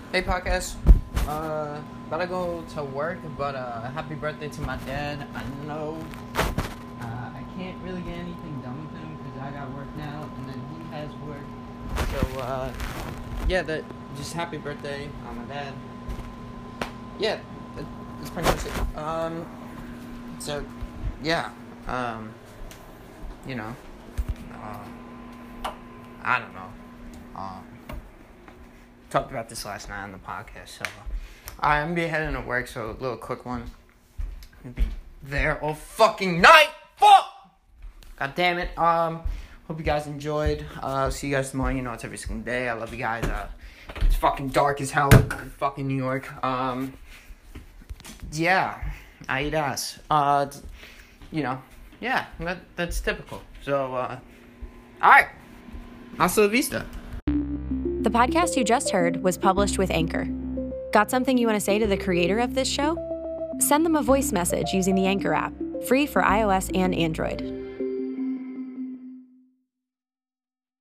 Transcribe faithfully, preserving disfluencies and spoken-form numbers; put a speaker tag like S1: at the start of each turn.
S1: Hey podcast, uh, about to go to work, but uh, happy birthday to my dad. I know uh, I can't really get anything done with him because I got work now, and then he has work. So uh, yeah, that just happy birthday on my dad. Yeah, that, that's pretty much it. Um, so yeah, um, you know, uh, I don't know. Um. Talked about this last night on the podcast, so I'm gonna be heading to work, so a little quick one. I'm gonna be there all fucking night. Fuck! God damn it. Um, hope you guys enjoyed. Uh, see you guys tomorrow. You know it's every single day. I love you guys. Uh, it's fucking dark as hell in fucking New York. Um, yeah, I eat ass. Uh, you know, yeah, that that's typical. So, uh, all right, hasta la vista.
S2: The podcast you just heard was published with Anchor. Got something you want to say to the creator of this show? Send them a voice message using the Anchor app, free for iOS and Android.